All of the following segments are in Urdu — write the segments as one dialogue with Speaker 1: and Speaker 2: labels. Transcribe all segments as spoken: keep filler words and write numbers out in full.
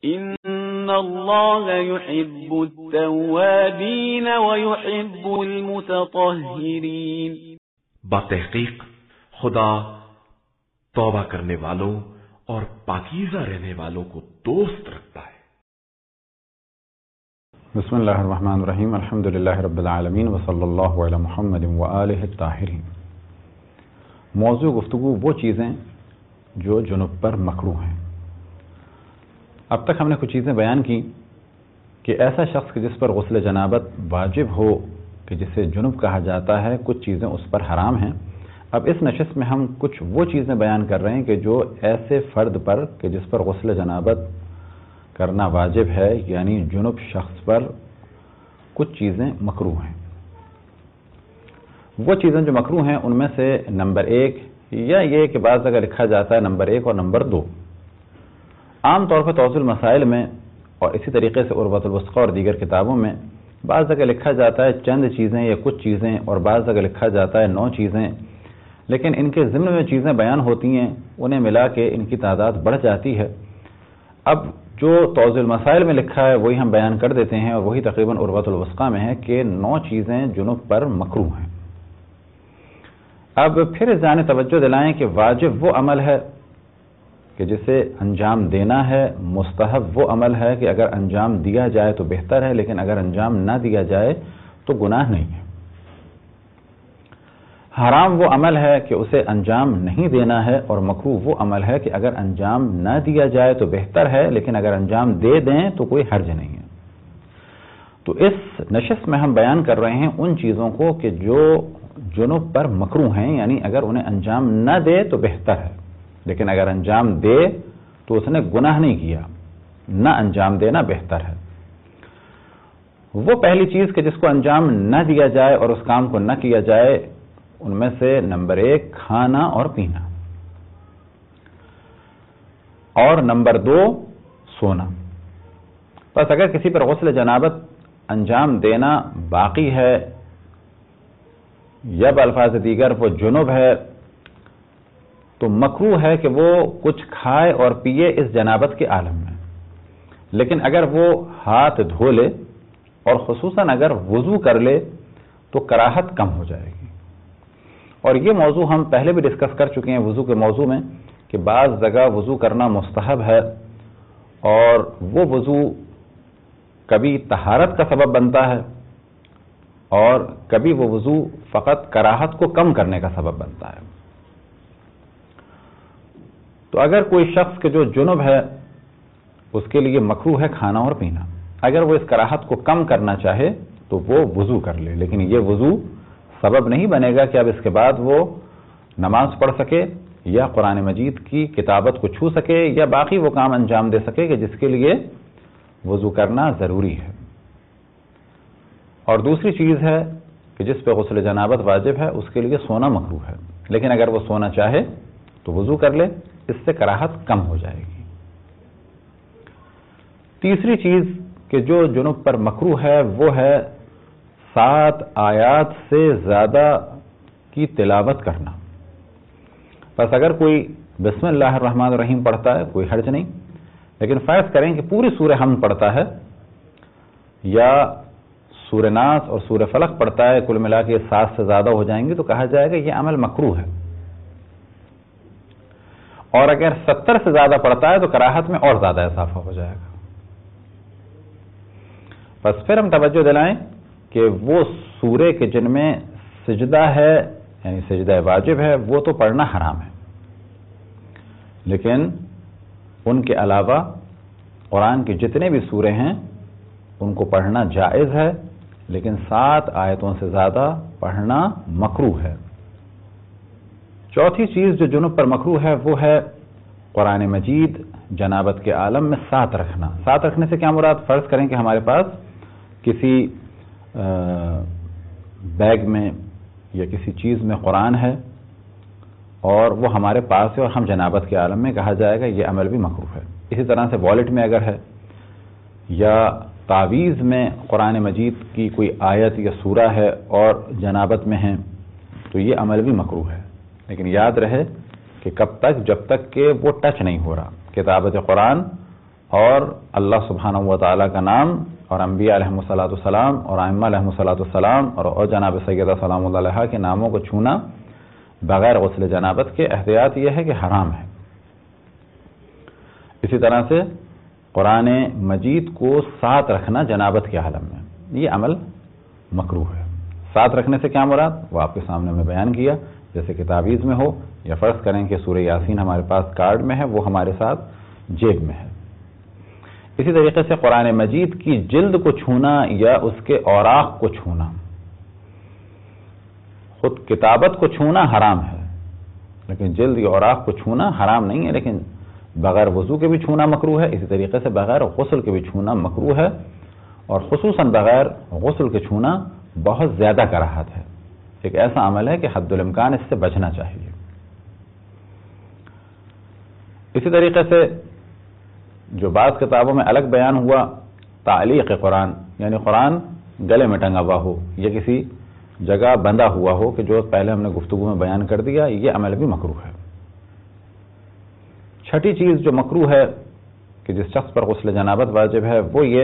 Speaker 1: ان اللہ یحب التوابین ویحب المتطہرین،
Speaker 2: بتحقیق خدا توبہ کرنے والوں اور پاکیزہ رہنے والوں کو دوست رکھتا ہے۔
Speaker 3: بسم اللہ الرحمن الرحیم، الحمدللہ رب العالمین وصلی اللہ علی محمد وآلہ الطاہرین۔ موضوع گفتگو وہ چیزیں جو جنب پر مکروہ ہیں۔ اب تک ہم نے کچھ چیزیں بیان کی کہ ایسا شخص کہ جس پر غسل جنابت واجب ہو، کہ جسے جنب کہا جاتا ہے، کچھ چیزیں اس پر حرام ہیں۔ اب اس نشست میں ہم کچھ وہ چیزیں بیان کر رہے ہیں کہ جو ایسے فرد پر کہ جس پر غسل جنابت کرنا واجب ہے، یعنی جنب شخص پر کچھ چیزیں مکروہ ہیں۔ وہ چیزیں جو مکروہ ہیں ان میں سے نمبر ایک، یا یہ کہ بعض جگہ لکھا جاتا ہے نمبر ایک اور نمبر دو۔ عام طور پر توضیح المسائل میں اور اسی طریقے سے عروۃ الوثقی اور دیگر کتابوں میں بعض جگہ لکھا جاتا ہے چند چیزیں یا کچھ چیزیں، اور بعض جگہ لکھا جاتا ہے نو چیزیں، لیکن ان کے ضمن میں چیزیں بیان ہوتی ہیں، انہیں ملا کے ان کی تعداد بڑھ جاتی ہے۔ اب جو توضیح المسائل میں لکھا ہے وہی ہم بیان کر دیتے ہیں، اور وہی تقریباً عروۃ الوثقی میں ہے کہ نو چیزیں جنب پر مکروہ ہیں۔ اب پھر اس جانب توجہ دلائیں کہ واجب وہ عمل ہے کہ جسے انجام دینا ہے، مستحب وہ عمل ہے کہ اگر انجام دیا جائے تو بہتر ہے، لیکن اگر انجام نہ دیا جائے تو گناہ نہیں ہے۔ حرام وہ عمل ہے کہ اسے انجام نہیں دینا ہے، اور مکروہ وہ عمل ہے کہ اگر انجام نہ دیا جائے تو بہتر ہے، لیکن اگر انجام دے دیں تو کوئی حرج نہیں ہے۔ تو اس نشست میں ہم بیان کر رہے ہیں ان چیزوں کو کہ جو جنب پر مکروہ ہیں، یعنی اگر انہیں انجام نہ دے تو بہتر ہے، لیکن اگر انجام دے تو اس نے گناہ نہیں کیا، نہ انجام دینا بہتر ہے۔ وہ پہلی چیز کہ جس کو انجام نہ دیا جائے اور اس کام کو نہ کیا جائے، ان میں سے نمبر ایک کھانا اور پینا، اور نمبر دو سونا۔ بس اگر کسی پر غسل جنابت انجام دینا باقی ہے، یا بالفاظ دیگر وہ جنب ہے، تو مکروہ ہے کہ وہ کچھ کھائے اور پیے اس جنابت کے عالم میں، لیکن اگر وہ ہاتھ دھو لے اور خصوصاً اگر وضو کر لے تو کراہت کم ہو جائے گی۔ اور یہ موضوع ہم پہلے بھی ڈسکس کر چکے ہیں وضو کے موضوع میں کہ بعض جگہ وضو کرنا مستحب ہے، اور وہ وضو کبھی طہارت کا سبب بنتا ہے اور کبھی وہ وضو فقط کراہت کو کم کرنے کا سبب بنتا ہے۔ تو اگر کوئی شخص کے جو جنب ہے اس کے لیے مکروہ ہے کھانا اور پینا، اگر وہ اس کراہت کو کم کرنا چاہے تو وہ وضو کر لے، لیکن یہ وضو سبب نہیں بنے گا کہ اب اس کے بعد وہ نماز پڑھ سکے یا قرآن مجید کی کتابت کو چھو سکے یا باقی وہ کام انجام دے سکے کہ جس کے لیے وضو کرنا ضروری ہے۔ اور دوسری چیز ہے کہ جس پہ غسل جنابت واجب ہے اس کے لیے سونا مکروہ ہے، لیکن اگر وہ سونا چاہے تو وضو کر لے، اس سے کراہت کم ہو جائے گی۔ تیسری چیز کہ جو جنب پر مکروہ ہے وہ ہے سات آیات سے زیادہ کی تلاوت کرنا۔ بس اگر کوئی بسم اللہ الرحمن الرحیم پڑھتا ہے کوئی حرج نہیں، لیکن فرض کریں کہ پوری سورہ حمد پڑھتا ہے یا سورہ ناس اور سورہ فلق پڑھتا ہے، کل ملا کے سات سے زیادہ ہو جائیں گے تو کہا جائے گا یہ عمل مکروہ ہے۔ اور اگر ستر سے زیادہ پڑھتا ہے تو کراہت میں اور زیادہ اضافہ ہو جائے گا۔ بس پھر ہم توجہ دلائیں کہ وہ سورے کے جن میں سجدہ ہے یعنی سجدہ واجب ہے وہ تو پڑھنا حرام ہے، لیکن ان کے علاوہ قرآن کے جتنے بھی سورے ہیں ان کو پڑھنا جائز ہے، لیکن سات آیتوں سے زیادہ پڑھنا مکروہ ہے۔ چوتھی چیز جو جنب پر مکروہ ہے وہ ہے قرآن مجید جنابت کے عالم میں ساتھ رکھنا۔ ساتھ رکھنے سے کیا مراد؟ فرض کریں کہ ہمارے پاس کسی بیگ میں یا کسی چیز میں قرآن ہے اور وہ ہمارے پاس ہے اور ہم جنابت کے عالم میں، کہا جائے گا یہ عمل بھی مکروہ ہے۔ اسی طرح سے والیٹ میں اگر ہے یا تعویذ میں قرآن مجید کی کوئی آیت یا سورہ ہے اور جنابت میں ہے تو یہ عمل بھی مکروہ ہے، لیکن یاد رہے کہ کب تک؟ جب تک کہ وہ ٹچ نہیں ہو رہا، کتابت قرآن اور اللہ سبحانہ و تعالیٰ کا نام اور انبیاء علیہم الصلاۃ والسلام اور ائمہ علیہم الصلاۃ والسلام اور, اور جناب سیدہ سلام اللہ علیہا کے ناموں کو چھونا بغیر غسل جنابت کے احتیاط یہ ہے کہ حرام ہے۔ اسی طرح سے قرآن مجید کو ساتھ رکھنا جنابت کے عالم میں یہ عمل مکروہ ہے۔ ساتھ رکھنے سے کیا مراد وہ آپ کے سامنے میں بیان کیا، جیسے کہ تعویذ میں ہو یا فرض کریں کہ سورہ یاسین ہمارے پاس کارڈ میں ہے، وہ ہمارے ساتھ جیب میں ہے۔ اسی طریقے سے قرآن مجید کی جلد کو چھونا یا اس کے اوراق کو چھونا، خود کتابت کو چھونا حرام ہے، لیکن جلد یا اوراق کو چھونا حرام نہیں ہے، لیکن بغیر وضو کے بھی چھونا مکروہ ہے۔ اسی طریقے سے بغیر غسل کے بھی چھونا مکروہ ہے، اور خصوصاً بغیر غسل کے چھونا بہت زیادہ کراہت ہے۔ ایک ایسا عمل ہے کہ حد الامکان اس سے بچنا چاہیے۔ اسی طریقے سے جو بعض کتابوں میں الگ بیان ہوا تعلیق قرآن، یعنی قرآن گلے میں ٹنگا ہوا ہو یا کسی جگہ بندھا ہوا ہو، کہ جو پہلے ہم نے گفتگو میں بیان کر دیا، یہ عمل بھی مکروہ ہے۔ چھٹی چیز جو مکروہ ہے کہ جس شخص پر غسل جنابت واجب ہے وہ یہ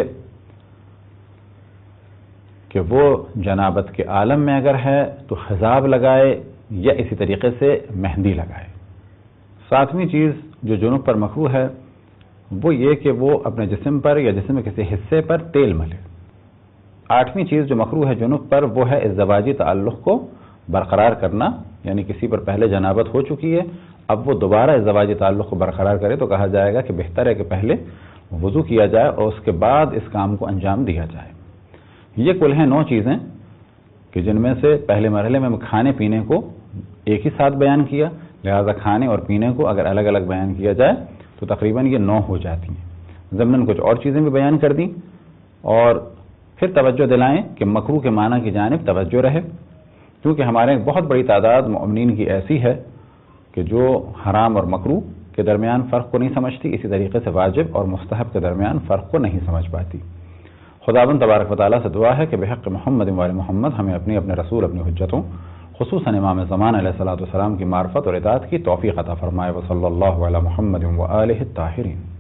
Speaker 3: کہ وہ جنابت کے عالم میں اگر ہے تو خضاب لگائے یا اسی طریقے سے مہندی لگائے۔ ساتویں چیز جو جنوب پر مکروہ ہے وہ یہ کہ وہ اپنے جسم پر یا جسم کے کسی حصے پر تیل ملے۔ آٹھویں چیز جو مکروہ ہے جنوب پر وہ ہے ازدواجی تعلق کو برقرار کرنا، یعنی کسی پر پہلے جنابت ہو چکی ہے، اب وہ دوبارہ ازدواجی تعلق کو برقرار کرے تو کہا جائے گا کہ بہتر ہے کہ پہلے وضو کیا جائے اور اس کے بعد اس کام کو انجام دیا جائے۔ یہ کل ہیں نو چیزیں کہ جن میں سے پہلے مرحلے میں کھانے پینے کو ایک ہی ساتھ بیان کیا، لہذا کھانے اور پینے کو اگر الگ الگ بیان کیا جائے تو تقریباً یہ نو ہو جاتی ہیں۔ ضمناً کچھ اور چیزیں بھی بیان کر دیں اور پھر توجہ دلائیں کہ مکروہ کے معنی کی جانب توجہ رہے، کیونکہ ہمارے بہت بڑی تعداد مؤمنین کی ایسی ہے کہ جو حرام اور مکروہ کے درمیان فرق کو نہیں سمجھتی، اسی طریقے سے واجب اور مستحب کے درمیان فرق کو نہیں سمجھ پاتی۔ خداوند تبارک و تعالیٰ سے دعا ہے کہ بحق محمد و آل محمد ہمیں اپنی اپنے رسول اپنی حجتوں خصوصاً امام زمان علیہ الصلوۃ والسلام کی معرفت اور اطاعت کی توفیق عطا فرمائے۔ وصلی اللہ علی محمد و آلہ الطاہرین۔